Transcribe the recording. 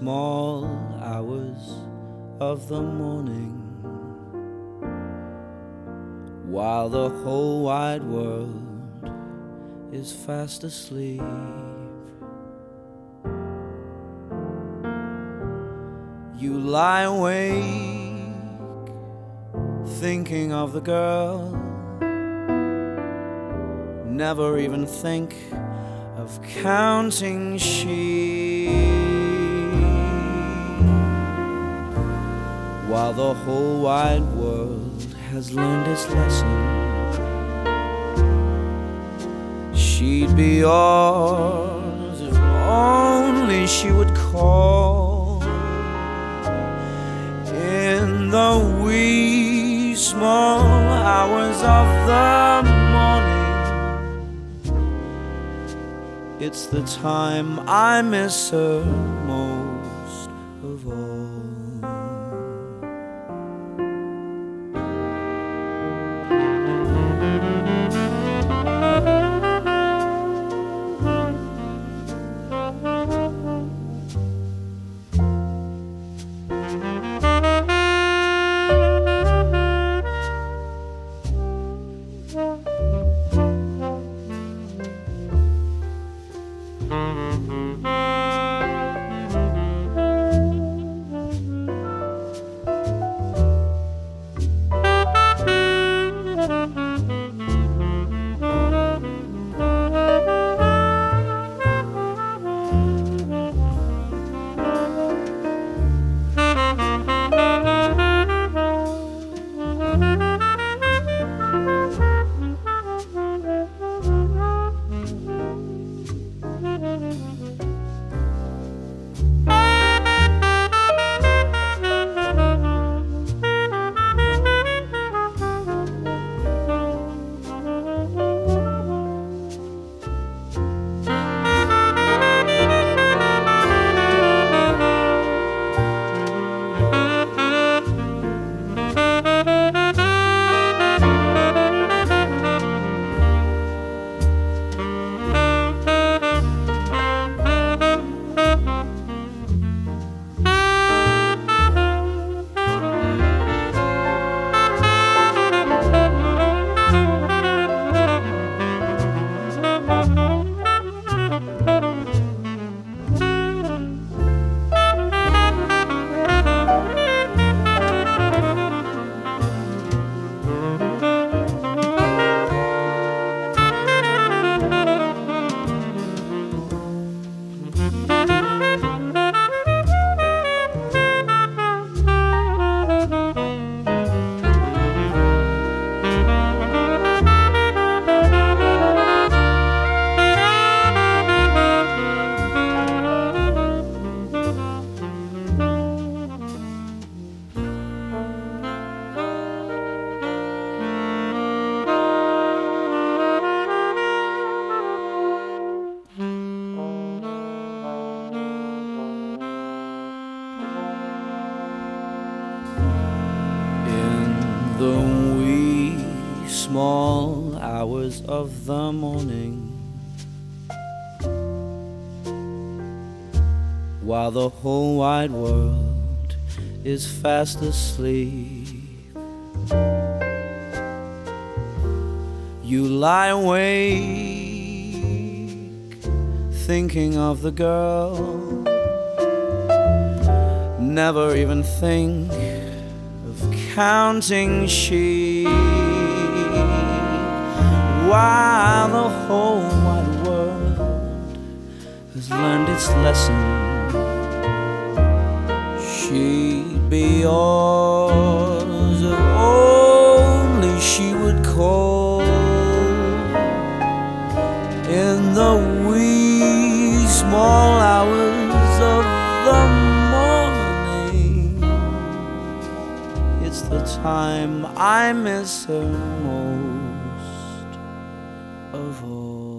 small hours of the morning, while the whole wide world is fast asleep. You lie awake thinking of the girl, never even think of counting sheep, while the whole wide world has learned its lesson. She'd be yours if only she would call in the wee small hours of the morning. It's the time I miss her most of all. The wee small hours of the morning, while the whole wide world is fast asleep, you lie awake thinking of the girl, never even think counting sheep, while the whole wide world has learned its lesson. She'd be yours if only she would call in the wee small hours of the morning. It's the time I miss her most of all.